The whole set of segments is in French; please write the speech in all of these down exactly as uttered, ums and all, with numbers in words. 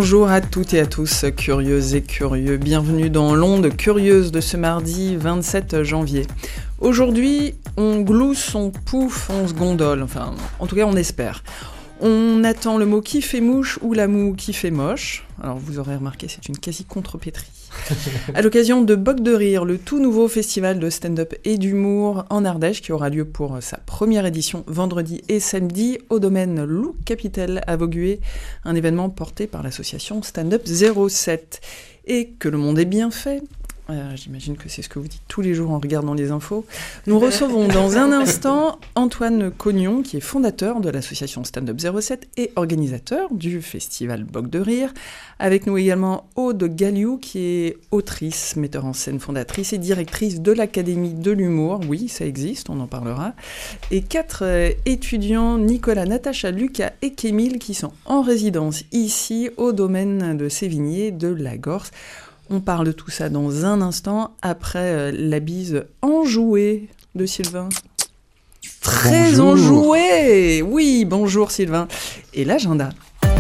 Bonjour à toutes et à tous, curieuses et curieux. Bienvenue dans l'onde curieuse de ce mardi vingt-sept janvier. Aujourd'hui, on glousse, on pouffe, on se gondole. Enfin, en tout cas, on espère. On attend le mot qui fait mouche ou la moue qui fait moche. Alors, vous aurez remarqué, c'est une quasi-contrepétrie. À l'occasion de Boc de Rire, le tout nouveau festival de stand-up et d'humour en Ardèche, qui aura lieu pour sa première édition vendredi et samedi au domaine Loup Capitel à Vaugué, un événement porté par l'association Stand-up zéro sept. Et que le monde est bien fait. Euh, j'imagine que c'est ce que vous dites tous les jours en regardant les infos. Nous recevons dans un instant Antoine Cognon, qui est fondateur de l'association Stand-up zéro sept et organisateur du festival Boc de Rire. Avec nous également Aude Galliou, qui est autrice, metteur en scène, fondatrice et directrice de l'Académie de l'humour. Oui, ça existe, on en parlera. Et quatre euh, étudiants, Nicolas, Natacha, Lucas et Kémile, qui sont en résidence ici au domaine de Sévigné de la Gorse. On parle de tout ça dans un instant, après euh, la bise enjouée de Sylvain. Très bonjour. Enjouée. Oui, bonjour Sylvain. Et l'agenda.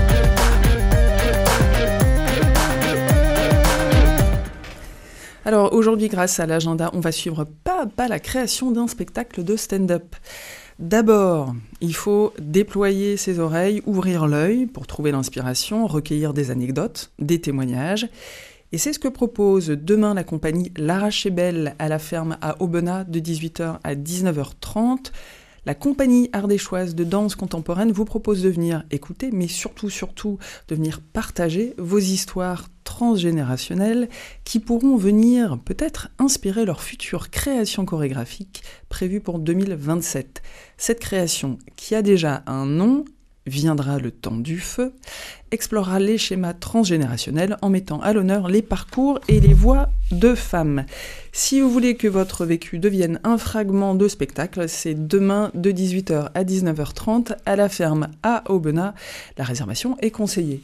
Alors aujourd'hui, grâce à l'agenda, on va suivre pas à pas la création d'un spectacle de stand-up. D'abord, il faut déployer ses oreilles, ouvrir l'œil pour trouver l'inspiration, recueillir des anecdotes, des témoignages. Et c'est ce que propose demain la compagnie L'Arraché Belle à la ferme à Aubenas de dix-huit heures à dix-neuf heures trente. La compagnie ardéchoise de danse contemporaine vous propose de venir écouter, mais surtout, surtout, de venir partager vos histoires transgénérationnelles qui pourront venir peut-être inspirer leur future création chorégraphique prévue pour deux mille vingt-sept. Cette création, qui a déjà un nom, Viendra le temps du feu, explorera les schémas transgénérationnels en mettant à l'honneur les parcours et les voix de femmes. Si vous voulez que votre vécu devienne un fragment de spectacle, c'est demain de dix-huit heures à dix-neuf heures trente à la ferme à Aubenas. La réservation est conseillée.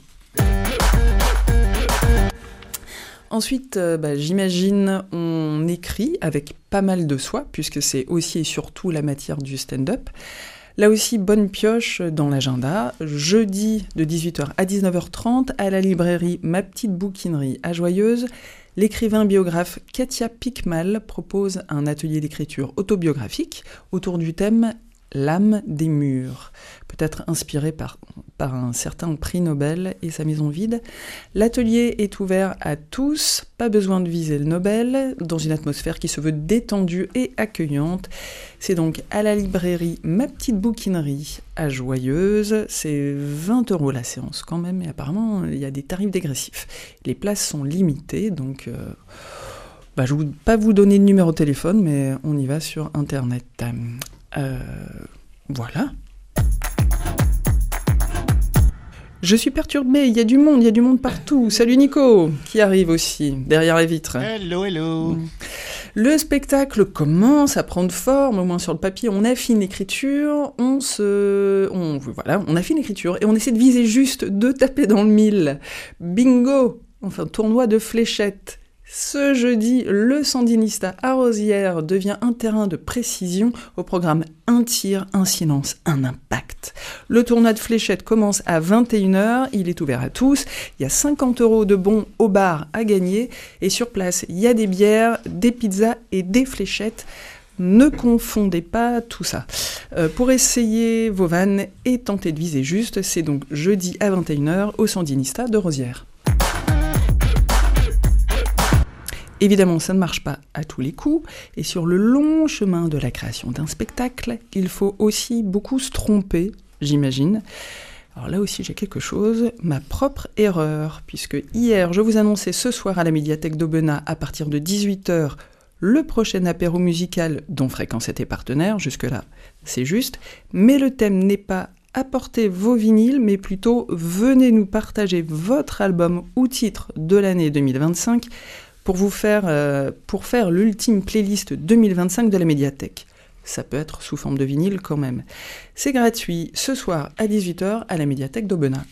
Ensuite, euh, bah, j'imagine, on écrit avec pas mal de soie, puisque c'est aussi et surtout la matière du stand-up. Là aussi, bonne pioche dans l'agenda. Jeudi de dix-huit heures à dix-neuf heures trente, à la librairie Ma Petite Bouquinerie à Joyeuse, l'écrivain biographe Katia Pickmal propose un atelier d'écriture autobiographique autour du thème « L'âme des murs », peut-être inspiré par, par un certain prix Nobel et sa maison vide. L'atelier est ouvert à tous, pas besoin de viser le Nobel, dans une atmosphère qui se veut détendue et accueillante. C'est donc à la librairie Ma Petite Bouquinerie à Joyeuse. C'est vingt euros la séance quand même, et apparemment il y a des tarifs dégressifs. Les places sont limitées, donc euh, bah, je ne vais pas vous donner de numéro de téléphone, mais on y va sur Internet. Euh, voilà. Je suis perturbée, il y a du monde, il y a du monde partout. Salut Nico, qui arrive aussi, derrière les vitres. Hello, hello. Le spectacle commence à prendre forme, au moins sur le papier. On affine l'écriture, on se... On, voilà, on affine l'écriture et on essaie de viser juste, de taper dans le mille. Bingo. Enfin, tournoi de fléchettes. Ce jeudi, le Sandinista à Rosières devient un terrain de précision au programme Un tir, un silence, un impact. Le tournoi de fléchettes commence à vingt et une heures, il est ouvert à tous, il y a cinquante euros de bons au bar à gagner et sur place, il y a des bières, des pizzas et des fléchettes. Ne confondez pas tout ça. Euh, pour essayer vos vannes et tenter de viser juste, c'est donc jeudi à vingt et une heures au Sandinista de Rosières. Évidemment, ça ne marche pas à tous les coups, et sur le long chemin de la création d'un spectacle, il faut aussi beaucoup se tromper, j'imagine. Alors là aussi, j'ai quelque chose, ma propre erreur, puisque hier, je vous annonçais ce soir à la médiathèque d'Aubenas, à partir de dix-huit heures, le prochain apéro musical dont Fréquence était partenaire, jusque-là, c'est juste, mais le thème n'est pas apportez vos vinyles, mais plutôt venez nous partager votre album ou titre de l'année deux mille vingt-cinq, pour vous faire, euh, pour faire l'ultime playlist deux mille vingt-cinq de la médiathèque. Ça peut être sous forme de vinyle quand même. C'est gratuit ce soir à dix-huit heures à la médiathèque d'Aubenas.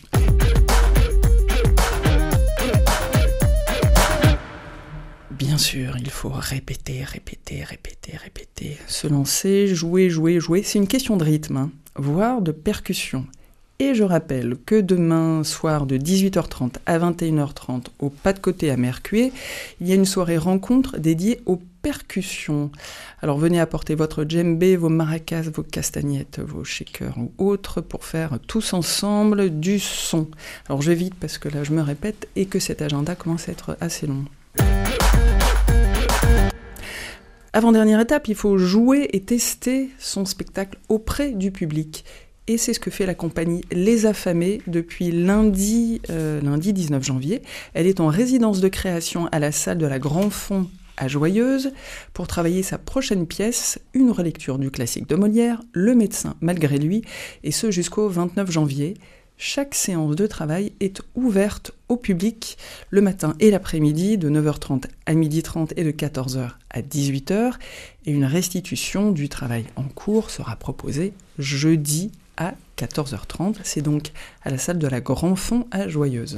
Bien sûr, il faut répéter, répéter, répéter, répéter, se lancer, jouer, jouer, jouer. C'est une question de rythme, hein, voire de percussion. Et je rappelle que demain soir de dix-huit heures trente à vingt et une heures trente au Pas de Côté à Mercué, il y a une soirée rencontre dédiée aux percussions. Alors venez apporter votre djembé, vos maracas, vos castagnettes, vos shakers ou autres pour faire tous ensemble du son. Alors je vais vite parce que là je me répète et que cet agenda commence à être assez long. Avant-dernière étape, il faut jouer et tester son spectacle auprès du public. Et c'est ce que fait la compagnie Les Affamés depuis lundi, euh, lundi dix-neuf janvier. Elle est en résidence de création à la salle de la Grand Fond à Joyeuse pour travailler sa prochaine pièce, une relecture du classique de Molière, Le médecin malgré lui, et ce jusqu'au vingt-neuf janvier. Chaque séance de travail est ouverte au public le matin et l'après-midi de neuf heures trente à midi trente et de quatorze heures à dix-huit heures. Et une restitution du travail en cours sera proposée jeudi à quatorze heures trente. C'est donc à la salle de la Grand Fond à Joyeuse.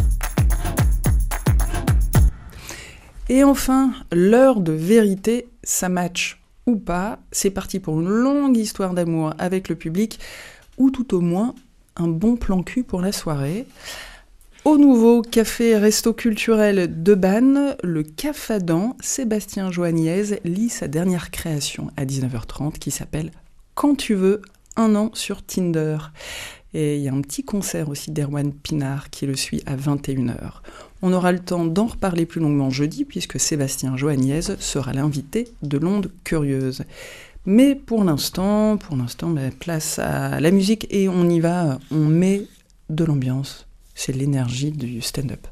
Et enfin, l'heure de vérité, ça match ou pas. C'est parti pour une longue histoire d'amour avec le public, ou tout au moins un bon plan cul pour la soirée. Au nouveau café resto culturel de Bannes, le Cafadan, Sébastien Joagnez lit sa dernière création à dix-neuf heures trente qui s'appelle « Quand tu veux, un an sur Tinder ». Et il y a un petit concert aussi d'Erwan Pinard qui le suit à vingt et une heures. On aura le temps d'en reparler plus longuement jeudi puisque Sébastien Joagnez sera l'invité de l'Onde Curieuse. Mais pour l'instant, pour l'instant, bah, place à la musique et on y va, on met de l'ambiance. C'est l'énergie du stand-up.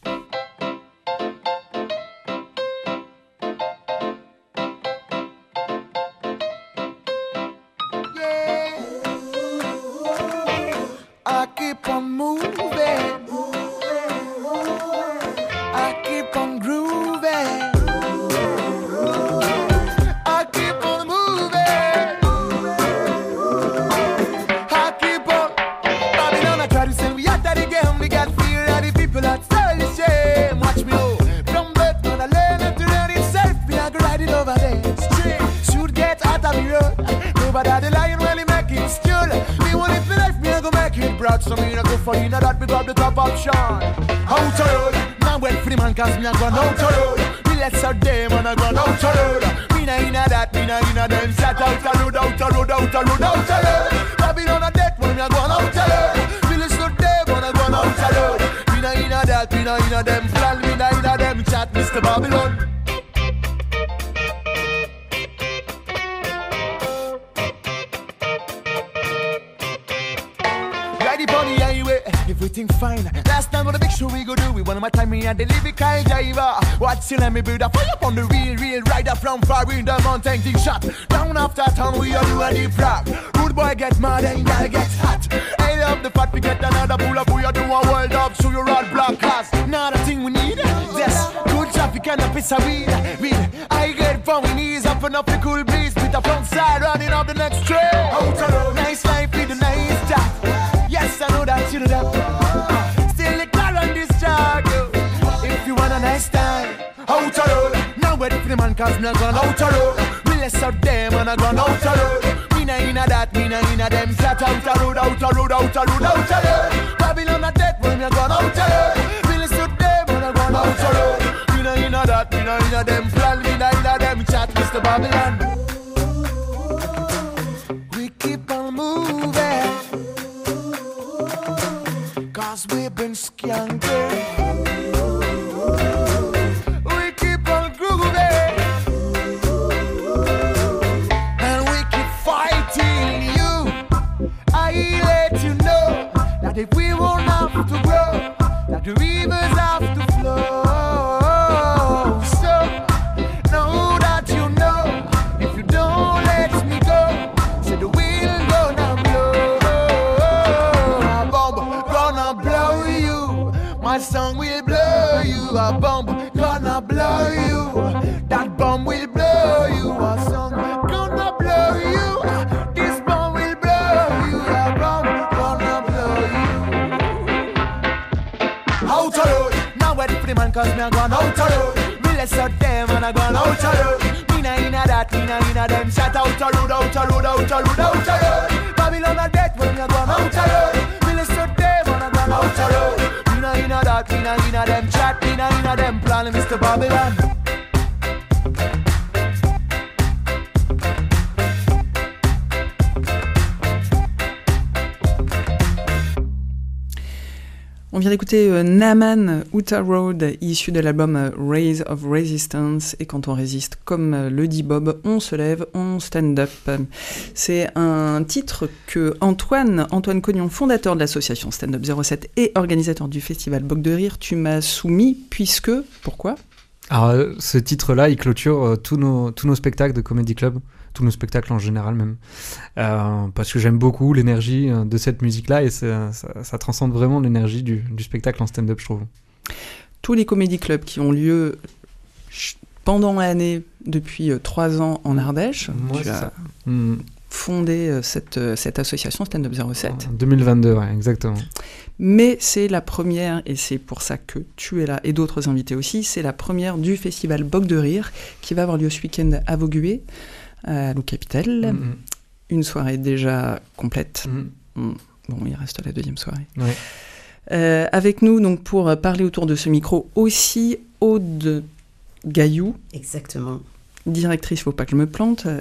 So me no go for you, now that we got the top option. Out the road, now wait for the man cause me a gone out the road. We let's out them and I gone out the road. Me na inna that, me na inna them. Shut out the road, out the road, out the road, out the road. Babylon a death when me a gone out the road. We let's out them and I gone out the road. Me na inna that, me na inna them. Plan me na inna them. Chat Mister Babylon. Everything fine. Last time on the big show we go do. We one of my time me and the lyrical driver. What's your let me build a fire up on the real, real rider from far in the mountain. Thing shot down after town. We all do a deep rock. Rude boy get mad and gotta get hot. I love the fact we get another pull up. We are do a world up. So you're all black cast. Not a thing we need. Yes, good traffic and a piece of weed. Weed. I get from my knees up and up the cool breeze. With the front side running up the next train. Out the road. Nice life with a nice job. Yes, I know that you know that. Still the car on this track, yo. If you want a nice time, out the road. Now wait for the man cause me a gone out the road. We less out them and I gone out the road. Me na inna that, me na inna them. Flat out the road, out the road, out the road, out the road. Babylon a death when me a gone out the road. We less out them and I gone out the road. Me na inna that, me na inna them. Flat me na inna them. Chat Mister Babylon. We keep on moving. Cause we've been skanking. We keep on grooving. And we keep fighting you. I let you know that if we won't have to grow, that the rivers have to flow. So, know that you know, if you don't let me go, say the wind gonna blow. A bomb gonna blow you. My song will blow you. A bomb gonna blow you. That bomb will blow you. A song gonna blow you. This bomb will blow you. A bomb gonna blow you. Out the road. Now wait for the man cause me a gone out the road. We let's out them and I gone out the road. Me na inna that, me na inna them. Shut out the road, out the road, out the road, out the road. Babylon a death when me a gone out the road. chat, inna inna them chat, inna inna them plan, Mister Babylon. On vient d'écouter euh, Naaman, Outer Road, issu de l'album euh, Rise of Resistance. Et quand on résiste, comme euh, le dit Bob, on se lève, on stand up. C'est un titre que Antoine, Antoine Cognon, fondateur de l'association Stand Up zéro sept et organisateur du festival Boc de Rire, tu m'as soumis, puisque... Pourquoi ? Alors, euh, ce titre-là, il clôture euh, tous, nos, tous nos spectacles de Comedy Club, tous nos spectacles en général même, euh, parce que j'aime beaucoup l'énergie euh, de cette musique-là, et ça, ça, ça transcende vraiment l'énergie du, du spectacle en stand-up, je trouve. Tous les comédie clubs qui ont lieu ch- pendant l'année, depuis euh, trois ans en Ardèche, Ouais, tu as ça. Mmh. fondé euh, cette, euh, cette association Stand Up zéro sept. En deux mille vingt-deux, ouais, exactement. Mais c'est la première, et c'est pour ça que tu es là, et d'autres invités aussi, c'est la première du festival Boc de Rire, qui va avoir lieu ce week-end à Vaugué, à Lou Capital. Mmh. Une soirée déjà complète. Mmh. Mmh. Bon, il reste la deuxième soirée. Ouais. Euh, avec nous, donc, pour parler autour de ce micro, aussi Aude Gaillou. Exactement. Directrice, faut pas que je me plante, euh,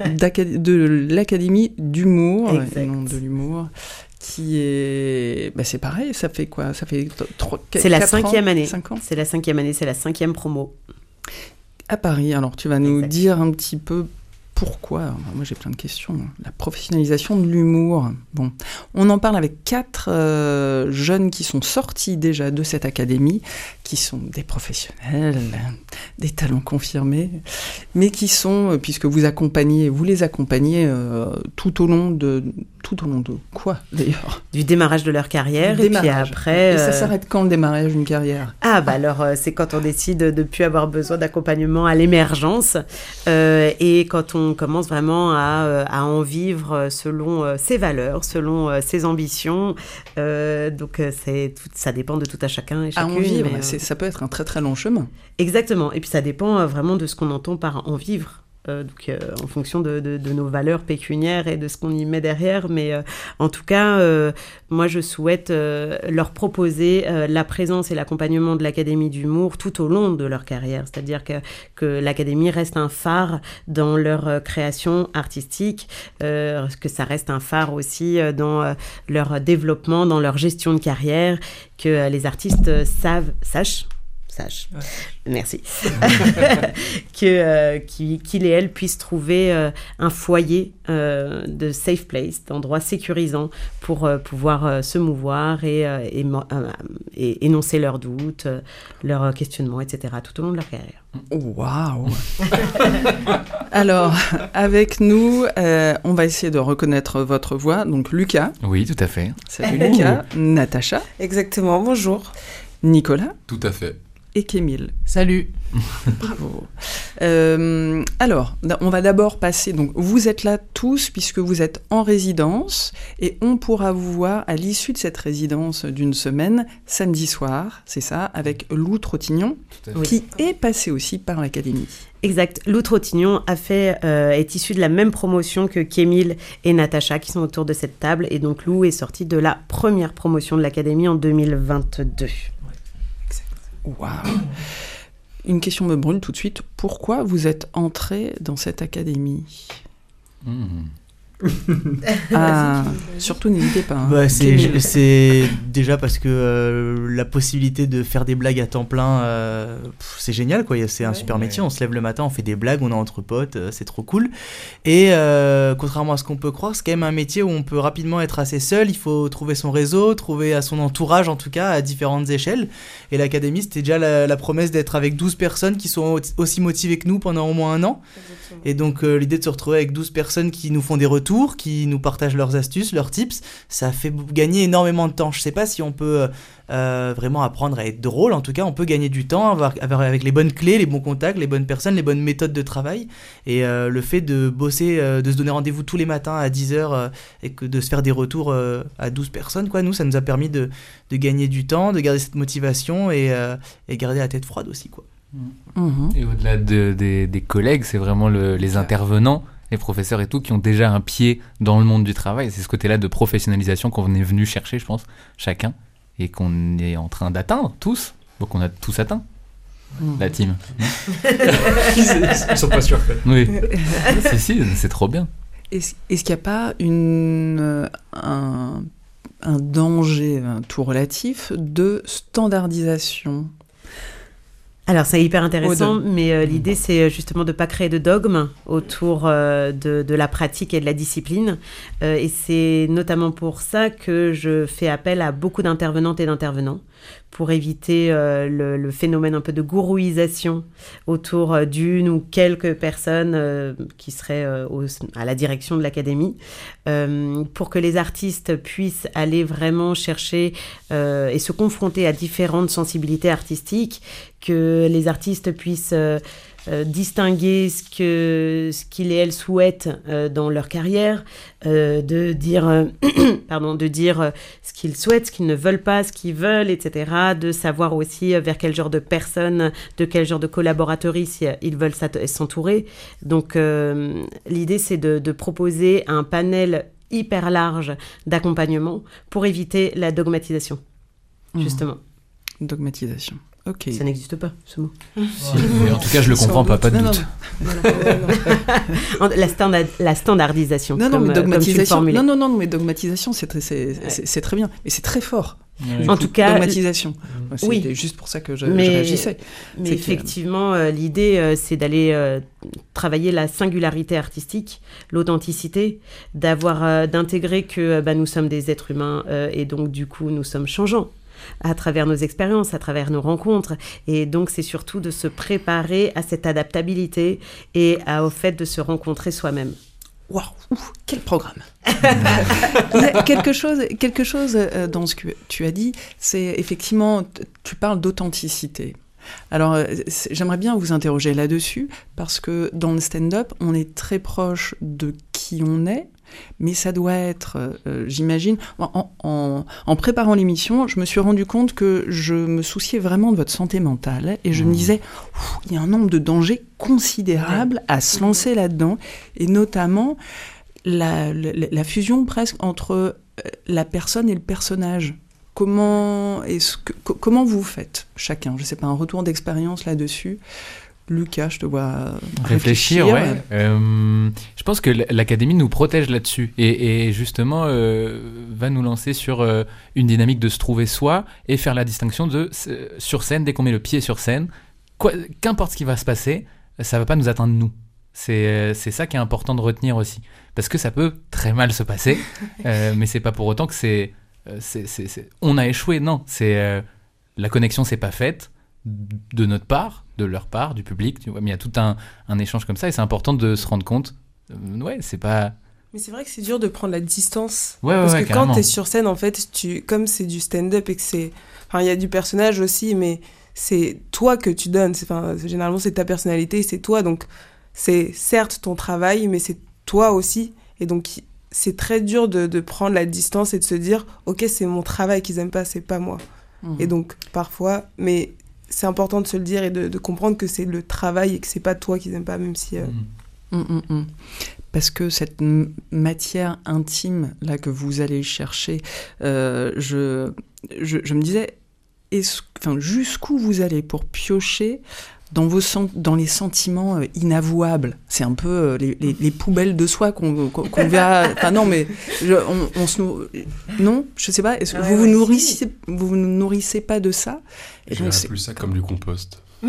de l'Académie d'humour, Exact. et non de l'humour, qui est... Bah, c'est pareil, ça fait quoi ? Ça fait trois, C'est la cinquième année. cinq ans. C'est la cinquième année, c'est la cinquième promo. À Paris, alors tu vas nous Exact. dire un petit peu pourquoi. Moi j'ai plein de questions. La professionnalisation de l'humour. Bon, on en parle avec quatre euh, jeunes qui sont sortis déjà de cette académie, qui sont des professionnels, des talents confirmés, mais qui sont, puisque vous accompagnez, vous les accompagnez euh, tout au long de tout au long de quoi d'ailleurs ? Du démarrage de leur carrière, Du et puis démarrage. après... Et ça euh, s'arrête quand le démarrage d'une carrière ? Ah, bah alors, euh, c'est quand on décide de ne plus avoir besoin d'accompagnement à l'émergence, euh, et quand on commence vraiment à, euh, à en vivre selon euh, ses valeurs, selon euh, ses ambitions. Euh, donc, euh, c'est tout, ça dépend de tout à chacun et À chacune. en vivre, mais, euh, c'est, ça peut être un très très long chemin. Exactement. Et puis, ça dépend euh, vraiment de ce qu'on entend par en vivre. Euh, donc, euh, en fonction de, de, de nos valeurs pécuniaires et de ce qu'on y met derrière. Mais euh, en tout cas, euh, moi, je souhaite euh, leur proposer euh, la présence et l'accompagnement de l'Académie d'humour tout au long de leur carrière. C'est-à-dire que, que l'Académie reste un phare dans leur euh, création artistique, euh, que ça reste un phare aussi euh, dans euh, leur développement, dans leur gestion de carrière, que euh, les artistes euh, savent, sachent, Sage. Ouais. Merci. que, euh, qu'il, qu'il et elle puissent trouver euh, un foyer euh, de safe place, d'endroit sécurisant pour euh, pouvoir euh, se mouvoir et, euh, et, euh, et énoncer leurs doutes, euh, leurs questionnements, et cetera tout au long de leur carrière. Waouh. Alors, avec nous, euh, on va essayer de reconnaître votre voix. Donc, Lucas. Oui, tout à fait. Salut Lucas. Natacha. Exactement, bonjour. Nicolas. Tout à fait. Et Kémil. Salut. Bravo. Euh, alors, on va d'abord passer... Donc, vous êtes là tous puisque vous êtes en résidence et on pourra vous voir à l'issue de cette résidence d'une semaine, samedi soir, c'est ça, avec Lou Trottignon, qui est passé aussi par l'Académie. Exact. Lou Trottignon a fait, euh, est issu de la même promotion que Kémil et Natacha qui sont autour de cette table. Et donc, Lou est sorti de la première promotion de l'Académie en deux mille vingt-deux. Waouh. Une question me brûle tout de suite. Pourquoi vous êtes entré dans cette académie ? mmh. Ah, surtout n'hésitez pas. Hein. Bah, c'est, c'est déjà parce que euh, la possibilité de faire des blagues à temps plein, euh, pff, c'est génial, quoi. C'est un ouais, super métier. Ouais. On se lève le matin, on fait des blagues, on est entre potes, euh, c'est trop cool. Et euh, contrairement à ce qu'on peut croire, c'est quand même un métier où on peut rapidement être assez seul. Il faut trouver son réseau, trouver à son entourage, en tout cas, à différentes échelles. Et l'Académie, c'était déjà la, la promesse d'être avec douze personnes qui sont aussi motivées que nous pendant au moins un an. Exactement. Et donc, euh, l'idée de se retrouver avec douze personnes qui nous font des retours, qui nous partagent leurs astuces, leurs tips, ça fait gagner énormément de temps. Je sais pas si on peut euh, vraiment apprendre à être drôle, en tout cas on peut gagner du temps avoir, avoir, avec les bonnes clés, les bons contacts, les bonnes personnes, les bonnes méthodes de travail, et euh, le fait de bosser, euh, de se donner rendez-vous tous les matins à dix heures euh, et que de se faire des retours euh, à douze personnes, quoi. Nous ça nous a permis de, de gagner du temps, de garder cette motivation et, euh, et garder la tête froide aussi, quoi. Mmh. Et au-delà de, de, des collègues, c'est vraiment le, les intervenants, les professeurs et tout, qui ont déjà un pied dans le monde du travail. C'est ce côté-là de professionnalisation qu'on est venu chercher, je pense, chacun. et qu'on est en train d'atteindre tous. Donc on a tous atteint. Mmh. La team. Ils sont pas sûrs. Oui. si, si, c'est trop bien. Est-ce, est-ce qu'il n'y a pas une, un, un danger, un tout relatif, de standardisation ? Alors c'est hyper intéressant, mais euh, l'idée c'est justement de ne pas créer de dogme autour euh, de, de la pratique et de la discipline. Euh, et c'est notamment pour ça que je fais appel à beaucoup d'intervenantes et d'intervenants pour éviter euh, le, le phénomène un peu de gourouisation autour euh, d'une ou quelques personnes euh, qui seraient euh, au, à la direction de l'académie, euh, pour que les artistes puissent aller vraiment chercher euh, et se confronter à différentes sensibilités artistiques, que les artistes puissent euh, euh, distinguer ce, que, ce qu'ils et elles souhaitent euh, dans leur carrière, euh, de dire, euh, pardon, de dire euh, ce qu'ils souhaitent, ce qu'ils ne veulent pas, ce qu'ils veulent, et cetera. De savoir aussi euh, vers quel genre de personnes, de quel genre de collaborateuries si, euh, ils veulent s'entourer. Donc euh, l'idée c'est de, de proposer un panel hyper large d'accompagnement pour éviter la dogmatisation, justement. Mmh. Dogmatisation. Ok. Ça n'existe pas, ce mot. Si, mais en tout cas, je le comprends pas, pas de non, doute. Non, non. la, standard, la standardisation. Non, non, comme, mais dogmatisation. Comme non, non, non, mais dogmatisation, c'est très, c'est, ouais. c'est, c'est très bien, mais c'est très fort. Ouais. En tout cas, dogmatisation. C'était oui. juste pour ça que je, mais, je réagissais. Mais c'est effectivement, euh, l'idée, euh, c'est d'aller euh, travailler la singularité artistique, l'authenticité, d'avoir, euh, d'intégrer que euh, bah, nous sommes des êtres humains euh, et donc du coup, nous sommes changeants à travers nos expériences, à travers nos rencontres. Et donc, c'est surtout de se préparer à cette adaptabilité et à, au fait de se rencontrer soi-même. Waouh, quel programme. Il y a quelque chose, quelque chose dans ce que tu as dit, c'est effectivement, tu parles d'authenticité. Alors, j'aimerais bien vous interroger là-dessus, parce que dans le stand-up, on est très proche de qui on est, mais ça doit être, euh, j'imagine, en, en, en préparant l'émission, je me suis rendu compte que je me souciais vraiment de votre santé mentale, et je mmh. me disais, il y a un nombre de dangers considérables à se lancer là-dedans, et notamment la, la, la fusion presque entre la personne et le personnage. Comment, est-ce que, comment vous faites chacun ? Je ne sais pas, un retour d'expérience là-dessus. Lucas, je te vois réfléchir. réfléchir ouais. Euh, je pense que l'académie nous protège là-dessus et, et justement euh, va nous lancer sur euh, une dynamique de se trouver soi et faire la distinction de euh, sur scène, dès qu'on met le pied sur scène, quoi, qu'importe ce qui va se passer, ça ne va pas nous atteindre nous. C'est, euh, c'est ça qui est important de retenir aussi. Parce que ça peut très mal se passer, euh, mais ce n'est pas pour autant que c'est, euh, c'est, c'est, c'est... on a échoué. Non, c'est, euh, la connexion ne s'est pas faite de notre part, de leur part, du public, tu vois, mais il y a tout un, un échange comme ça et c'est important de se rendre compte, euh, ouais, c'est pas... Mais c'est vrai que c'est dur de prendre la distance, ouais, ouais, parce ouais, que carrément. Quand t'es sur scène, en fait, tu, comme c'est du stand-up et que c'est... Enfin, il y a du personnage aussi, mais c'est toi que tu donnes, c'est, enfin, généralement c'est ta personnalité, c'est toi, donc c'est certes ton travail, mais c'est toi aussi, et donc c'est très dur de, de prendre la distance et de se dire, ok, c'est mon travail qu'ils aiment pas, c'est pas moi. Mmh. Et donc, parfois, mais... c'est important de se le dire et de, de comprendre que c'est le travail et que c'est pas toi qu'ils aiment pas, même si... Euh... Mmh, mmh, mmh. Parce que cette m- matière intime là que vous allez chercher, euh, je, je, je me disais, est-ce, enfin, jusqu'où vous allez pour piocher dans, vos sen- dans les sentiments euh, inavouables. C'est un peu euh, les, les, les poubelles de soi qu'on, qu'on, qu'on verra... Enfin non, mais je, on, on se nou... Non, je sais pas. Est-ce que ouais, vous, ouais, vous, nourrissez, vous vous nourrissez pas de ça? Et je verrais plus ça comme du compost. Et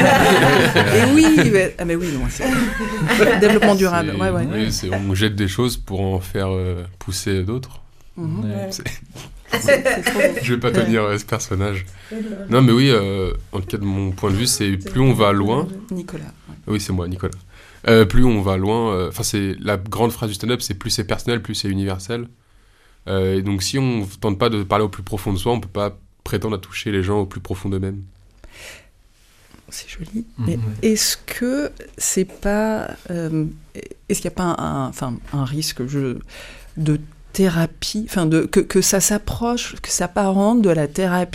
oui, mais, ah mais oui, non, c'est développement durable. C'est, ouais, ouais. Oui, c'est, on jette des choses pour en faire euh, pousser d'autres. Mmh. Ouais. C'est... Je vais pas tenir euh, ce personnage. Non, mais oui, euh, en tout cas, de mon point de vue, c'est plus on va loin. Nicolas. Ouais. Oui, c'est moi, Nicolas. Euh, plus on va loin. Enfin, euh, c'est la grande phrase du stand-up, c'est plus c'est personnel, plus c'est universel. Euh, et donc, si on tente pas de parler au plus profond de soi, on peut pas prétendre à toucher les gens au plus profond d'eux-mêmes. C'est joli. Mmh. Mais est-ce que c'est pas, euh, est-ce qu'il n'y a pas un, enfin, un risque je, de thérapie, enfin de que, que ça s'approche, que ça s'apparente de la thérapie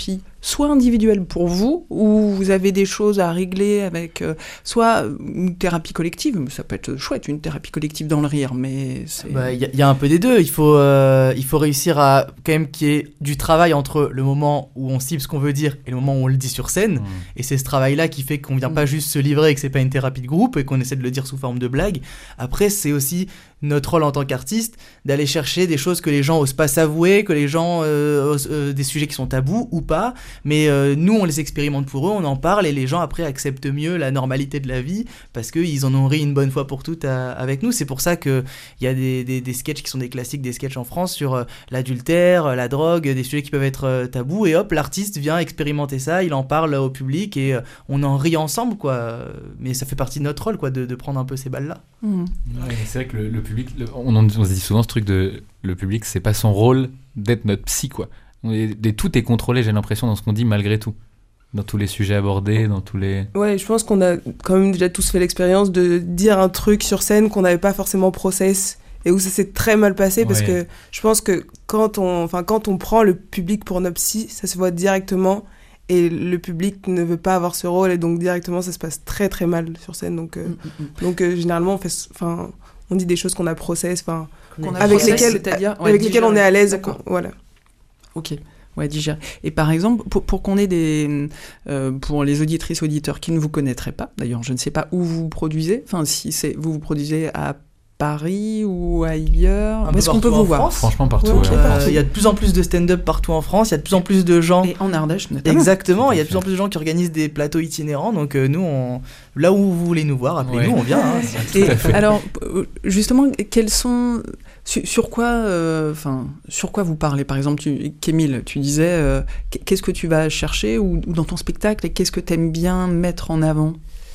soit individuel pour vous, où vous avez des choses à régler avec euh, soit une thérapie collective, ça peut être chouette, une thérapie collective dans le rire, mais c'est... Bah, y, a- y a un peu des deux, il faut, euh, il faut réussir à quand même qu'il y ait du travail entre le moment où on cible ce qu'on veut dire et le moment où on le dit sur scène, Mmh. et c'est ce travail-là qui fait qu'on vient pas juste se livrer et que c'est pas une thérapie de groupe et qu'on essaie de le dire sous forme de blague. Après, c'est aussi notre rôle en tant qu'artiste d'aller chercher des choses que les gens osent pas s'avouer, que les gens euh, osent, euh, des sujets qui sont tabous ou pas, mais euh, nous on les expérimente pour eux, on en parle et les gens après acceptent mieux la normalité de la vie parce qu'ils en ont ri une bonne fois pour toutes à- avec nous. C'est pour ça qu'il y a des, des, des sketchs qui sont des classiques, des sketchs en France sur euh, l'adultère, euh, la drogue, des sujets qui peuvent être euh, tabous, et hop, l'artiste vient expérimenter ça, il en parle au public et euh, on en rit ensemble, quoi. Mais ça fait partie de notre rôle, quoi, de, de prendre un peu ces balles-là. Mmh. Ouais, c'est vrai que le, le public, le- on, en, on se dit souvent ce truc de le public, c'est pas son rôle d'être notre psy, quoi. On est- des- tout est contrôlé, j'ai l'impression, dans ce qu'on dit malgré tout. Dans tous les sujets abordés, dans tous les. Ouais, je pense qu'on a quand même déjà tous fait l'expérience de dire un truc sur scène qu'on n'avait pas forcément process et où ça s'est très mal passé parce Ouais. que je pense que quand on, enfin, quand on prend le public pour notre psy, ça se voit directement et le public ne veut pas avoir ce rôle et donc directement ça se passe très très mal sur scène. Donc, euh, donc euh, généralement on fait, enfin, on dit des choses qu'on a process, enfin, Qu'on a avec process, lesquelles, c'est-à-dire ouais, avec lesquelles on est à l'aise. D'accord. Voilà. Ok. Ouais, digérer. Et par exemple, pour, pour qu'on ait des... Euh, pour les auditrices, auditeurs qui ne vous connaîtraient pas, d'ailleurs, je ne sais pas où vous produisez, enfin, si c'est, vous vous produisez à Paris ou ailleurs, Un où peu est-ce qu'on peut partout vous en voir France. Franchement, partout. Ouais, ok, ouais. partout. Il y a de plus en plus de stand-up partout en France, il y a de plus en plus de gens. Et en Ardèche, notamment. Exactement, Tout à il y a de fait. plus en plus de gens qui organisent des plateaux itinérants, donc euh, nous, on... là où vous voulez nous voir, appelez-nous, Ouais. on vient. Hein. Et alors, euh, justement, quels sont... Sur, sur quoi, euh, enfin, sur quoi vous parlez? Par exemple, tu, Kémil, tu disais, euh, qu'est-ce que tu vas chercher ou, ou dans ton spectacle et qu'est-ce que tu aimes bien mettre en avant?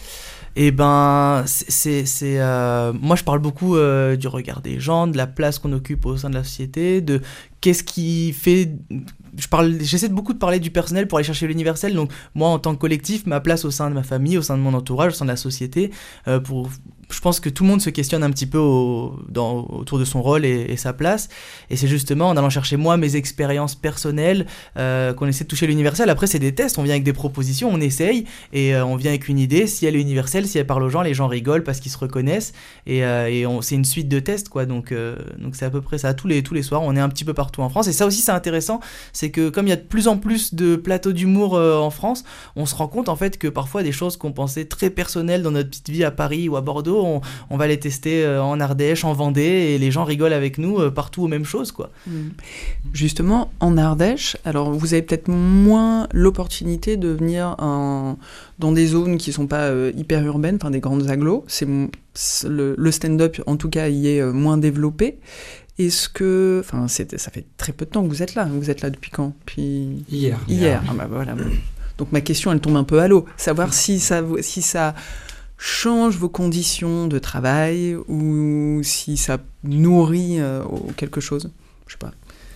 Et ben, c'est, c'est, c'est, euh, moi je parle beaucoup euh, du regard des gens, de la place qu'on occupe au sein de la société, de qu'est-ce qui fait. Je parle, j'essaie de beaucoup de parler du personnel pour aller chercher l'universel. Donc moi, en tant que collectif, ma place au sein de ma famille, au sein de mon entourage, au sein de la société, euh, pour. Je pense que tout le monde se questionne un petit peu au, dans, autour de son rôle et, et sa place. Et c'est justement en allant chercher moi mes expériences personnelles euh, qu'on essaie de toucher l'universel. Après, c'est des tests. On vient avec des propositions, on essaye et euh, on vient avec une idée. Si elle est universelle, si elle parle aux gens, les gens rigolent parce qu'ils se reconnaissent. Et, euh, et on, c'est une suite de tests, quoi. Donc, euh, donc c'est à peu près ça. Tous les, tous les soirs, on est un petit peu partout en France. Et ça aussi, c'est intéressant. C'est que comme il y a de plus en plus de plateaux d'humour euh, en France, on se rend compte en fait que parfois des choses qu'on pensait très personnelles dans notre petite vie à Paris ou à Bordeaux, On, on va les tester euh, en Ardèche, en Vendée, et les gens rigolent avec nous euh, partout aux mêmes choses, quoi. Justement, en Ardèche, alors vous avez peut-être moins l'opportunité de venir en- dans des zones qui sont pas euh, hyper urbaines, enfin des grandes agglos. C'est, c'est le, le stand-up, en tout cas, y est euh, moins développé. Est-ce que, enfin, c'est, ça fait très peu de temps que vous êtes là. Vous êtes là depuis quand? Puis Hier. Hier. Ah bah voilà. Donc ma question, elle tombe un peu à l'eau. Savoir si ça, vous- si ça change vos conditions de travail ou si ça nourrit euh, quelque chose. Je sais pas.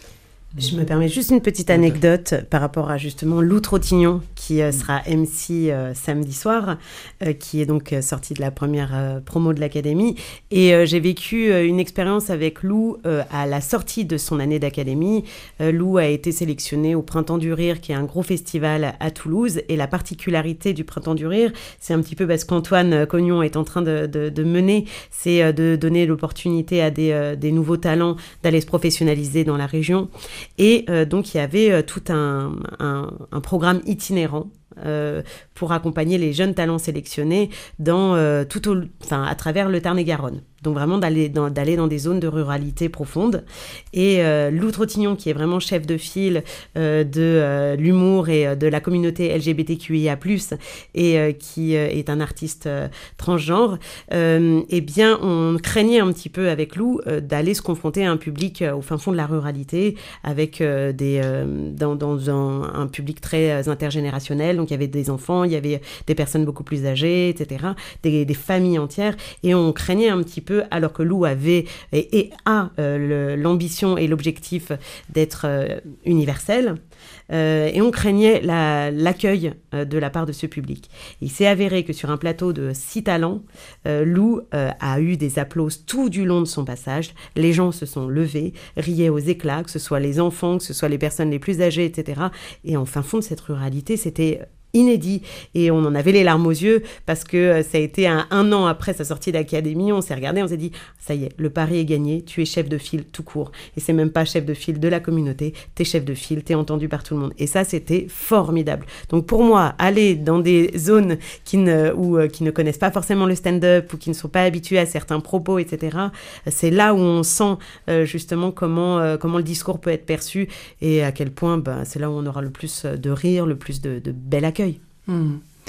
Je me permets juste une petite anecdote par rapport à justement Lou Trottignon qui euh, sera M C euh, samedi soir, euh, qui est donc euh, sorti de la première euh, promo de l'Académie. Et euh, j'ai vécu euh, une expérience avec Lou euh, à la sortie de son année d'Académie. Euh, Lou a été sélectionné au Printemps du Rire, qui est un gros festival à Toulouse. Et la particularité du Printemps du Rire, c'est un petit peu parce qu'Antoine Cognon est en train de, de, de mener, c'est euh, de donner l'opportunité à des, euh, des nouveaux talents d'aller se professionnaliser dans la région. Et euh, donc, il y avait euh, tout un, un, un programme itinérant euh, pour accompagner les jeunes talents sélectionnés dans, euh, tout au, enfin, à travers le Tarn-et-Garonne. Donc, vraiment d'aller dans, d'aller dans des zones de ruralité profonde. Et euh, Lou Trottignon, qui est vraiment chef de file euh, de euh, l'humour et euh, de la communauté L G B T Q I A plus, et euh, qui euh, est un artiste euh, transgenre, euh, eh bien, on craignait un petit peu avec Lou euh, d'aller se confronter à un public euh, au fin fond de la ruralité, avec euh, des, euh, dans, dans un, un public très euh, intergénérationnel. Donc, il y avait des enfants, il y avait des personnes beaucoup plus âgées, et cetera, des, des familles entières. Et on craignait un petit peu, alors que Lou avait et, et a euh, le, l'ambition et l'objectif d'être euh, universel, Euh, et on craignait la, l'accueil euh, de la part de ce public. Il s'est avéré que sur un plateau de six talents, euh, Lou euh, a eu des applaudissements tout du long de son passage. Les gens se sont levés, riaient aux éclats, que ce soit les enfants, que ce soit les personnes les plus âgées, et cetera. Et en fin fond de cette ruralité, c'était inédit. Et on en avait les larmes aux yeux parce que ça a été un, un an après sa sortie d'académie. On s'est regardé, on s'est dit, ça y est, le pari est gagné, tu es chef de file tout court. Et c'est même pas chef de file de la communauté, t'es chef de file, t'es entendu par tout le monde. Et ça, c'était formidable. Donc pour moi, aller dans des zones qui ne, où, euh, qui ne connaissent pas forcément le stand-up ou qui ne sont pas habitués à certains propos, et cetera, c'est là où on sent euh, justement comment, euh, comment le discours peut être perçu et à quel point ben, c'est là où on aura le plus de rire, le plus de, de bel accueil. Mmh.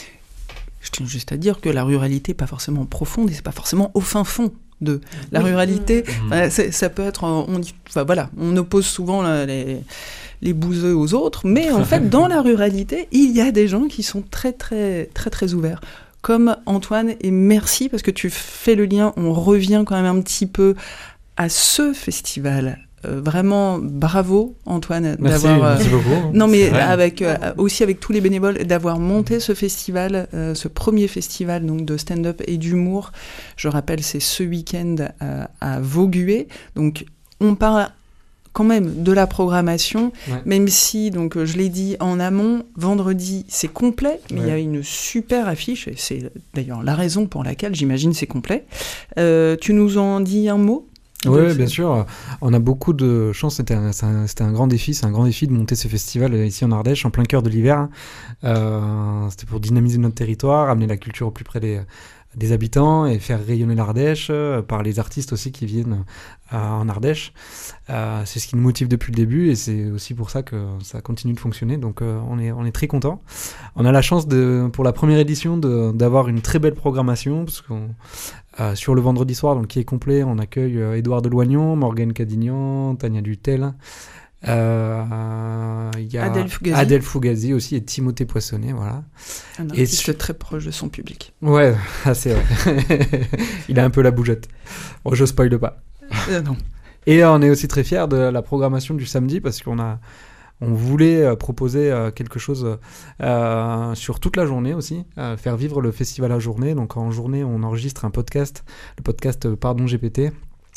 Je tiens juste à dire que la ruralité n'est pas forcément profonde et c'est pas forcément au fin fond de la oui. ruralité. Mmh. Euh, c'est, ça peut être, on dit, enfin voilà, on oppose souvent la, les les bouseux aux autres, mais en fait dans la ruralité, il y a des gens qui sont très très très très ouverts. Comme Antoine, et merci parce que tu fais le lien. On revient quand même un petit peu à ce festival. Euh, vraiment bravo Antoine merci, d'avoir euh, merci beaucoup. non mais avec euh, aussi avec tous les bénévoles d'avoir monté ce festival, euh, ce premier festival donc de stand-up et d'humour. Je rappelle, c'est ce week-end euh, à Vaugué. Donc on parle quand même de la programmation, ouais. même si donc je l'ai dit en amont, vendredi c'est complet, mais il ouais. y a une super affiche et c'est d'ailleurs la raison pour laquelle j'imagine c'est complet. Euh, tu nous en dis un mot? Oui, bien sûr. On a beaucoup de chance. C'était un, un, c'était un grand défi. C'est un grand défi de monter ce festival ici en Ardèche, en plein cœur de l'hiver. Euh, c'était pour dynamiser notre territoire, amener la culture au plus près des, des habitants et faire rayonner l'Ardèche euh, par les artistes aussi qui viennent euh, en Ardèche. Euh, c'est ce qui nous motive depuis le début et c'est aussi pour ça que ça continue de fonctionner. Donc euh, on est, on est très contents. On a la chance de, pour la première édition de, d'avoir une très belle programmation parce qu'on Euh, sur le vendredi soir, donc qui est complet, on accueille euh, Édouard Deloignon, Morgane Cadignan, Tania Dutel, il euh, y a Adèle Fugazi. Adèle Fugazi aussi et Timothée Poissonnet, voilà. Un artiste et très proche de son public. Ouais, ah, c'est vrai. Il a un peu la bougeotte. Bon, je spoile pas. Euh, non. Et on est aussi très fiers de la programmation du samedi parce qu'on a On voulait euh, proposer euh, quelque chose euh, sur toute la journée aussi, euh, faire vivre le festival à journée. Donc en journée, on enregistre un podcast, le podcast euh, Pardon G P T.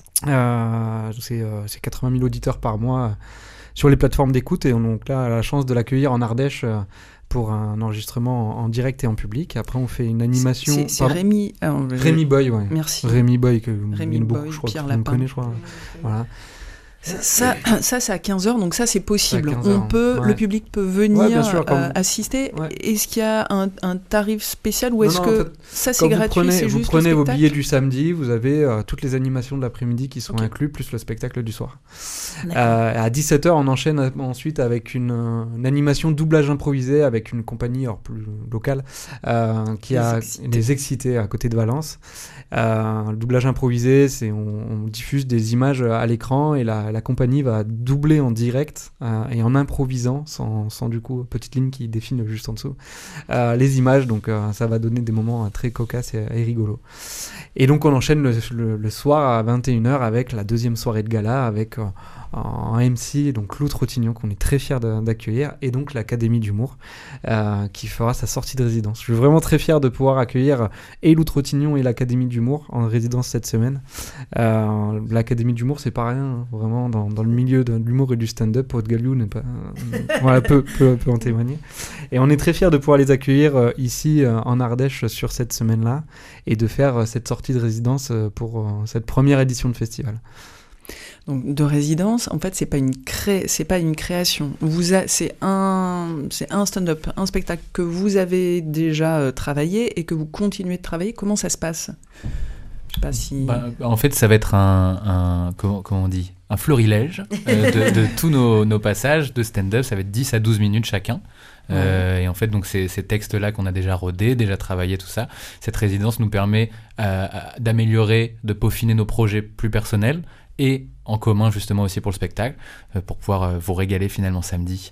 Euh, c'est, euh, c'est quatre-vingt mille auditeurs par mois euh, sur les plateformes d'écoute et on donc là a la chance de l'accueillir en Ardèche euh, pour un enregistrement en, en direct et en public. Après, on fait une animation. C'est, c'est Rémi. Alors, Rémi Boy, ouais. Merci. Rémi Boy que Rémi beaucoup, Boy, je crois, Pierre que Lapin. Connaît, je crois. Voilà. Ça, ça, c'est à quinze heures, donc ça, c'est possible. C'est On peut, ouais. Le public peut venir ouais, bien sûr, comme... euh, assister. Ouais. Est-ce qu'il y a un, un tarif spécial ou non, est-ce non, que en fait, ça, c'est gratuit, vous prenez, c'est vous juste prenez le vos spectacle billets du samedi, vous avez euh, toutes les animations de l'après-midi qui sont okay. inclus, plus le spectacle du soir. Euh, à dix-sept heures, on enchaîne ensuite avec une, une animation doublage improvisé avec une compagnie alors, plus locale euh, qui les a excités. les excités à côté de Valence. Euh, le doublage improvisé, c'est on, on diffuse des images à l'écran et la, la compagnie va doubler en direct euh, et en improvisant, sans, sans du coup petite ligne qui défile juste en dessous, euh, les images. Donc euh, ça va donner des moments euh, très cocasses et, et rigolos. Et donc on enchaîne le, le, le soir à vingt et une heures avec la deuxième soirée de gala avec euh, en M C donc Lou Trottignon qu'on est très fiers de, d'accueillir et donc l'Académie d'humour euh, qui fera sa sortie de résidence. Je suis vraiment très fier de pouvoir accueillir et Lou Trottignon et l'Académie d'humour en résidence cette semaine. Euh, L'Académie d'humour c'est pas rien, hein, vraiment dans, dans le milieu de l'humour et du stand-up, Haute Galiou n'est pas euh, voilà, peut, peut, peut en témoigner. Et on est très fiers de pouvoir les accueillir euh, ici euh, en Ardèche sur cette semaine-là et de faire euh, cette sortie de résidence euh, pour euh, cette première édition de festival. Donc de résidence, en fait, c'est pas une cré... c'est pas une création. Vous a... c'est un, c'est un stand-up, un spectacle que vous avez déjà euh, travaillé et que vous continuez de travailler. Comment ça se passe ? Je sais pas si. Bah, en fait, ça va être un, un comment, comment on dit, un florilège euh, de, de tous nos, nos passages de stand-up. Ça va être dix à douze minutes chacun. Euh, ouais. Et en fait, donc ces, ces textes-là qu'on a déjà rodés, déjà travaillé, tout ça, cette résidence nous permet euh, d'améliorer, de peaufiner nos projets plus personnels et en commun justement aussi pour le spectacle, euh, pour pouvoir euh, vous régaler finalement samedi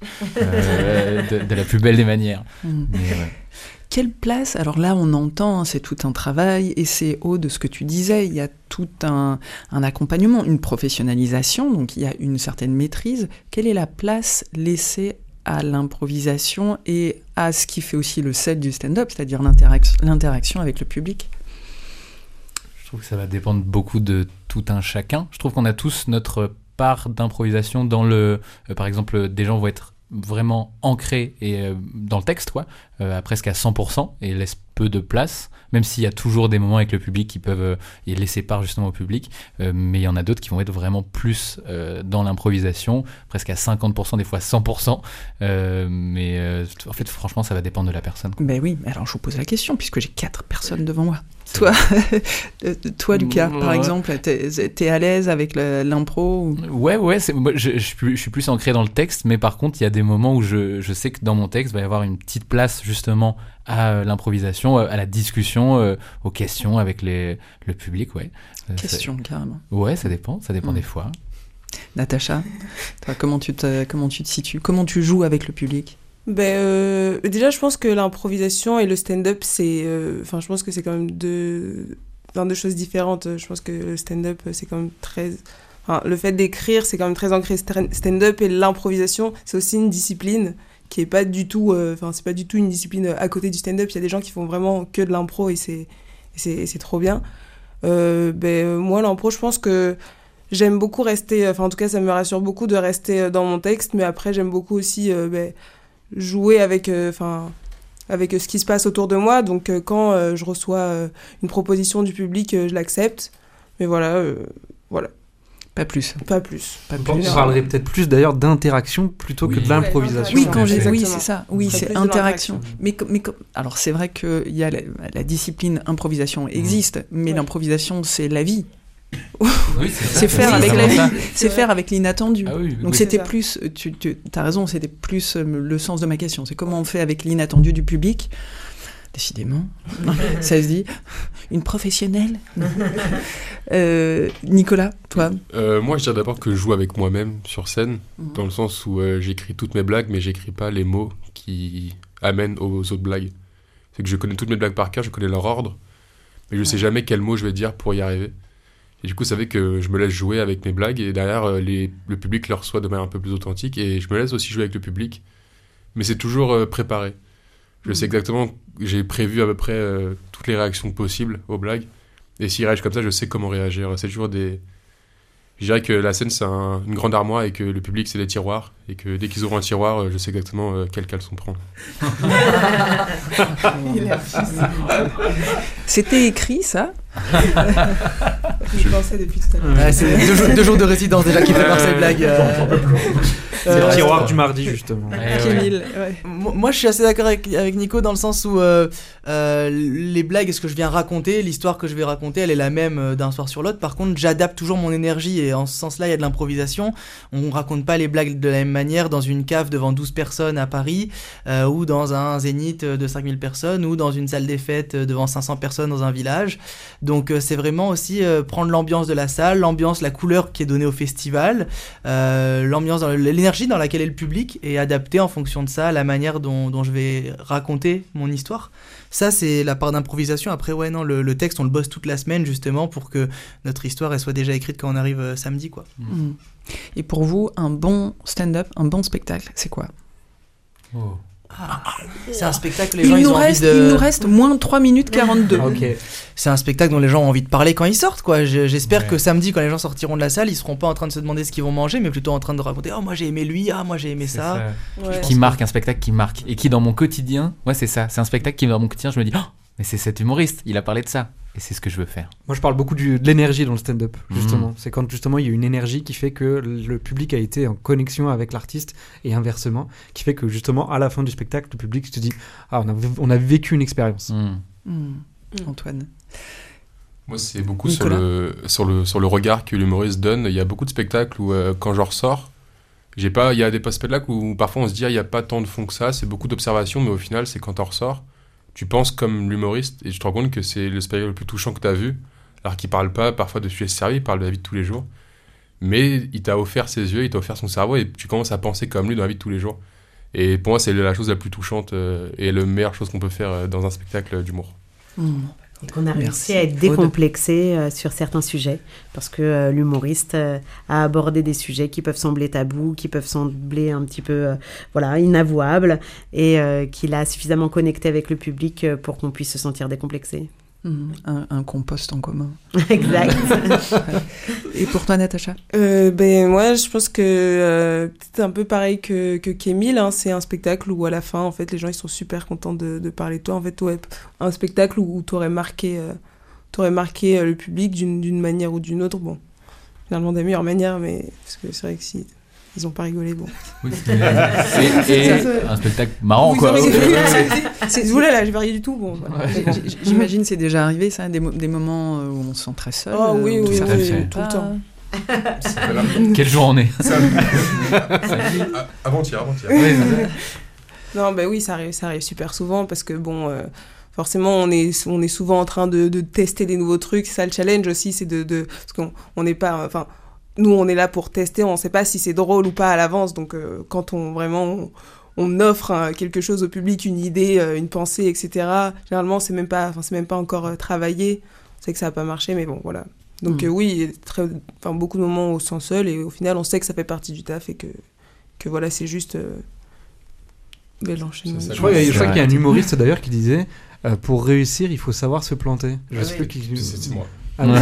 euh, de, de la plus belle des manières. Mmh. Mais, ouais. Quelle place, alors là on entend, hein, c'est tout un travail et c'est haut de ce que tu disais, il y a tout un, un accompagnement, une professionnalisation, donc il y a une certaine maîtrise. Quelle est la place laissée à l'improvisation et à ce qui fait aussi le sel du stand-up, c'est-à-dire l'interac- l'interaction avec le public? Je trouve que ça va dépendre beaucoup de tout un chacun. Je trouve qu'on a tous notre part d'improvisation dans le... Euh, par exemple, des gens vont être vraiment ancrés et, euh, dans le texte, quoi, euh, à presque à cent pour cent, et laissent peu de place, même s'il y a toujours des moments avec le public qui peuvent euh, y laisser part justement au public, euh, mais il y en a d'autres qui vont être vraiment plus euh, dans l'improvisation, presque à cinquante pour cent, des fois cent pour cent, euh, mais euh, en fait franchement ça va dépendre de la personne. Ben oui, alors je vous pose la question puisque j'ai quatre personnes devant moi. Toi, toi Lucas, par ouais. exemple, t'es, t'es à l'aise avec le, l'impro ou... Ouais, ouais, c'est, moi, je, je, suis plus, je suis plus ancré dans le texte, mais par contre, il y a des moments où je, je sais que dans mon texte, il va y avoir une petite place justement à euh, l'improvisation, euh, à la discussion, euh, aux questions avec les, le public, ouais. Euh, Question, carrément. Ouais, ça dépend, ça dépend Mmh. des fois. Natacha, toi, comment tu te, comment tu te situes? Comment tu joues avec le public? Ben, euh, déjà, je pense que l'improvisation et le stand-up, c'est... Enfin, euh, je pense que c'est quand même deux, enfin, deux choses différentes. Je pense que le stand-up, c'est quand même très... Enfin, le fait d'écrire, c'est quand même très ancré stand-up, et l'improvisation, c'est aussi une discipline qui est pas du tout... Enfin, euh, c'est pas du tout une discipline à côté du stand-up. Il y a des gens qui font vraiment que de l'impro et c'est, et c'est, et c'est trop bien. Euh, ben, moi, l'impro, je pense que j'aime beaucoup rester... Enfin, en tout cas, ça me rassure beaucoup de rester dans mon texte, mais après, j'aime beaucoup aussi... Euh, ben, jouer avec enfin euh, avec ce qui se passe autour de moi, donc euh, quand euh, je reçois euh, une proposition du public, euh, je l'accepte, mais voilà euh, voilà pas plus pas plus pas plus. On parlerait peut-être plus d'ailleurs d'interaction plutôt oui. que de l'improvisation. Oui, quand j'ai... Exactement. oui, c'est ça. Oui, c'est, c'est interaction. Mais, mais alors c'est vrai que il y a la, la discipline improvisation existe, mmh. mais ouais. l'improvisation c'est la vie. Oui, c'est, c'est faire oui, avec c'est la vie, ça. c'est faire avec l'inattendu. Ah oui, donc oui, c'était plus, tu, tu as raison, c'était plus le sens de ma question. C'est comment on fait avec l'inattendu du public. Décidément, ça se dit. Une professionnelle. euh, Nicolas, toi euh, Moi, je dirais d'abord que je joue avec moi-même sur scène, mmh. dans le sens où euh, j'écris toutes mes blagues, mais j'écris pas les mots qui amènent aux autres blagues. C'est que je connais toutes mes blagues par cœur, je connais leur ordre, mais je sais jamais quel mot je vais dire pour y arriver. Et du coup, ça fait que je me laisse jouer avec mes blagues, et derrière, les, le public les reçoit de manière un peu plus authentique, et je me laisse aussi jouer avec le public. Mais c'est toujours euh, préparé. Je mmh. sais exactement, j'ai prévu à peu près euh, toutes les réactions possibles aux blagues, et s'ils réagissent comme ça, je sais comment réagir. C'est toujours des... Je dirais que la scène, c'est un, une grande armoire, et que le public, c'est des tiroirs, et que dès qu'ils ouvrent un tiroir, euh, je sais exactement euh, quel caleçon prendre. C'était écrit, ça? Je pensais depuis tout à l'heure. Ouais, c'est deux jours, deux jours de résidence déjà qui préparent ces blagues. Euh... C'est euh, le tiroir du mardi, justement. Ouais, ouais. Ouais. Moi, je suis assez d'accord avec, avec Nico dans le sens où euh, euh, les blagues, ce que je viens raconter, l'histoire que je vais raconter, elle est la même d'un soir sur l'autre. Par contre, j'adapte toujours mon énergie, et en ce sens-là, il y a de l'improvisation. On raconte pas les blagues de la même manière dans une cave devant douze personnes à Paris, euh, ou dans un zénith de cinq mille personnes, ou dans une salle des fêtes devant cinq cents personnes dans un village. Donc euh, c'est vraiment aussi euh, prendre l'ambiance de la salle, l'ambiance, la couleur qui est donnée au festival, euh, l'ambiance, dans l'énergie dans laquelle est le public, et adapter en fonction de ça la manière dont, dont je vais raconter mon histoire. Ça, c'est la part d'improvisation. Après, ouais, non, le, le texte, on le bosse toute la semaine justement pour que notre histoire elle soit déjà écrite quand on arrive euh, samedi, quoi. Mmh. Et pour vous, un bon stand-up, un bon spectacle, c'est quoi? Oh. Ah, c'est un spectacle que les gens il ils nous ont reste, envie de... Il nous reste moins de trois minutes quarante-deux. Okay. C'est un spectacle dont les gens ont envie de parler quand ils sortent, quoi. J'espère ouais. que samedi, quand les gens sortiront de la salle, ils seront pas en train de se demander ce qu'ils vont manger, mais plutôt en train de raconter « Oh, moi j'ai aimé lui, ah, moi j'ai aimé ça. ça. Ouais. » Qui marque, un spectacle qui marque. Et qui, dans mon quotidien, ouais, c'est ça. C'est un spectacle qui, dans mon quotidien, je me dis « Oh, mais c'est cet humoriste, il a parlé de ça. » Et c'est ce que je veux faire. Moi, je parle beaucoup du, de l'énergie dans le stand-up, justement. Mmh. C'est quand, justement, il y a une énergie qui fait que le public a été en connexion avec l'artiste, et inversement, qui fait que, justement, à la fin du spectacle, le public se dit « Ah, on a, on a vécu une expérience. Mmh. Mmh. Antoine. Moi, c'est beaucoup sur le, sur, le, sur le regard que l'humoriste donne. Il y a beaucoup de spectacles où, euh, quand je ressors, j'ai pas, il y a des spectacles où parfois on se dit ah, il n'y a pas tant de fond que ça, c'est beaucoup d'observations, mais au final, c'est quand t'en ressors, tu penses comme l'humoriste, et tu te rends compte que c'est le spectacle le plus touchant que tu as vu, alors qu'il parle pas parfois de sujets sérieux, il parle de la vie de tous les jours, mais il t'a offert ses yeux, il t'a offert son cerveau, et tu commences à penser comme lui dans la vie de tous les jours. Et pour moi, c'est la chose la plus touchante, euh, et la meilleure chose qu'on peut faire euh, dans un spectacle d'humour. Mmh. Et qu'on a réussi Merci. à être décomplexé euh, sur certains sujets, parce que euh, l'humoriste euh, a abordé des sujets qui peuvent sembler tabous, qui peuvent sembler un petit peu euh, voilà, inavouables, et euh, qu'il a suffisamment connecté avec le public euh, pour qu'on puisse se sentir décomplexé. Mmh, un, un compost en commun. Exact. Et pour toi, Natacha? Euh, ben moi je pense que euh, c'est un peu pareil que que qu'Émile, hein, c'est un spectacle où à la fin en fait les gens ils sont super contents de, de parler de toi. En fait ouais, un spectacle où, où t'aurais marqué euh, t'aurais marqué euh, le public d'une d'une manière ou d'une autre. Bon, finalement de la meilleure manière, mais parce que c'est vrai que si ils ont pas rigolé, bon. Oui, et, et un spectacle marrant, Oui, quoi. c'est- c'est- c'est- c'est- Oulala, j'ai pas ri du tout. Bon, voilà. Ouais. Mais bon. J- J'imagine c'est déjà arrivé ça, des, mo- des moments euh, où on se sent très seul. Oh oui, euh, où oui, ça oui, fait tout le pas- temps. Quelle journée. Ah, Avant-hier, avant-hier. Non, ben oui, ça arrive, ça arrive super souvent parce que bon, euh, forcément, on est, on est souvent en train de, de tester des nouveaux trucs. C'est ça le challenge aussi, c'est de, de parce qu'on on n'est pas, enfin, nous on est là pour tester, on sait pas si c'est drôle ou pas à l'avance. Donc euh, quand on vraiment on, on offre hein, quelque chose au public, une idée, euh, une pensée, et cetera. Généralement, c'est même pas, enfin, c'est même pas encore euh, travaillé. On sait que ça va pas marcher, mais bon, voilà. Donc Mm. euh, oui, il y a très, enfin, beaucoup de moments où on se sent seul et au final, on sait que ça fait partie du taf et que, que voilà, c'est juste euh, bel enchaînement. C'est ça, Je crois, qu'il y a- je C'est crois qu'il y a un vrai. humoriste d'ailleurs qui disait euh, pour réussir, il faut savoir se planter. Je Ah sais oui. plus qui. C'est c'est moi. Ah, ouais.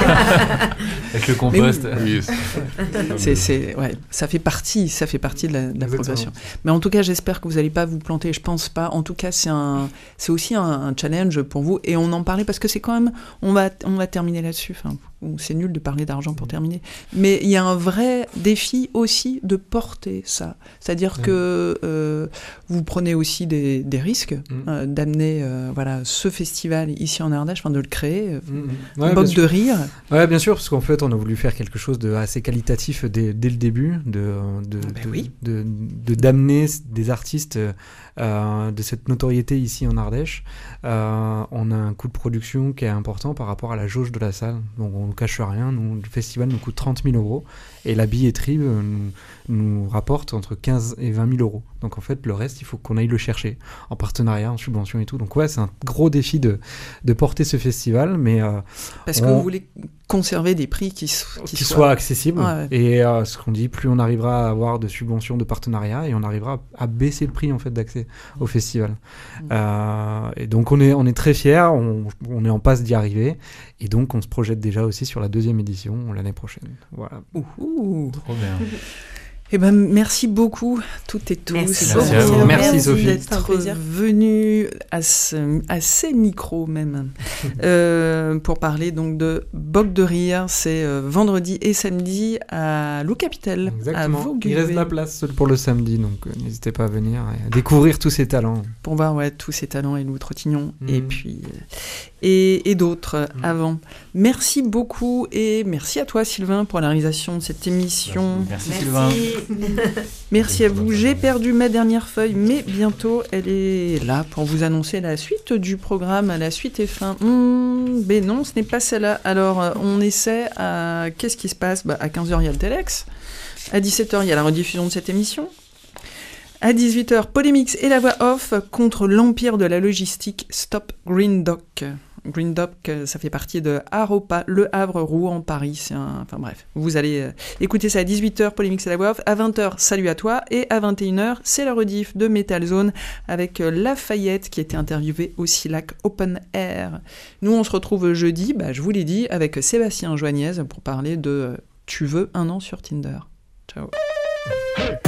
Avec le compost. Oui, C'est, c'est, ouais, ça fait partie, ça fait partie de la, de la Exactement. progression. Mais en tout cas, j'espère que vous n'allez pas vous planter. Je pense pas. En tout cas, c'est un, c'est aussi un, un challenge pour vous. Et on en parlait parce que c'est quand même, on va, on va terminer là-dessus. Enfin, c'est nul de parler d'argent pour terminer. Mais il y a un vrai défi aussi de porter ça. C'est-à-dire Mm. que euh, vous prenez aussi des, des risques Mm. euh, d'amener, euh, voilà, ce festival ici en Ardèche, enfin de le créer. euh, Mhm. Ouais, Boc bien sûr. de rire. Ouais, bien sûr, parce qu'en fait, on a voulu faire quelque chose de assez qualitatif dès, dès le début, de, de, Ben de, oui. de- de- d'amener des artistes euh, de cette notoriété ici en Ardèche. Euh, on a un coût de production qui est important par rapport à la jauge de la salle. Donc, on ne cache rien. Nous, le festival nous coûte trente mille euros et la billetterie euh, nous, nous rapporte entre quinze et vingt mille euros. Donc, en fait, le reste, il faut qu'on aille le chercher en partenariat, en subvention et tout. Donc, ouais, c'est un gros défi de, de porter ce festival, mais euh, Parce que On- vous voulez conserver des prix qui, so- qui soit accessible. Ouais. Et euh, ce qu'on dit, plus on arrivera à avoir de subventions, de partenariats, et on arrivera à baisser le prix en fait d'accès au festival. Mm. Euh, et donc on est on est très fiers, on, on est en passe d'y arriver, et donc on se projette déjà aussi sur la deuxième édition l'année prochaine. Voilà. Ouhou. Trop bien. Eh ben, merci beaucoup, toutes et tous. Merci beaucoup. Merci à vous. Merci, Sophie. C'est un d'être plaisir. venus à, ce, à ces micros même euh, pour parler donc de Boc de Rire. C'est euh, vendredi et samedi à Loup Capital, à Exactement. Il reste Vaugué, de la place pour le samedi, donc euh, n'hésitez pas à venir et à découvrir tous ces talents. pour voir ouais, tous ces talents et Loup Trottignon Mhm. et puis euh, et, et d'autres euh, Mhm. avant. Merci beaucoup et merci à toi Sylvain pour la réalisation de cette émission. Merci, Sylvain. Merci à vous. J'ai perdu ma dernière feuille, mais bientôt elle est là pour vous annoncer la suite du programme. La suite est fin. Hmm, mais non, ce n'est pas celle-là. Alors, euh, on essaie à... Qu'est-ce qui se passe bah, à quinze heures, il y a le Telex. À dix-sept heures, il y a la rediffusion de cette émission. À dix-huit heures, Polémix et la voix off contre l'empire de la logistique Stop Green Dock. Green Dock, euh, ça fait partie de Aropa, Le Havre, Rouen, Paris. C'est un... Enfin bref, vous allez euh, écouter ça à dix-huit heures, Polémix et la voix off. À vingt heures, Salut à toi. Et à vingt et une heures, c'est la rediff de Metal Zone avec euh, Lafayette qui était interviewé au Silac Open Air. Nous, on se retrouve jeudi, bah, je vous l'ai dit, avec Sébastien Joignez pour parler de euh, Tu veux un an sur Tinder. Ciao.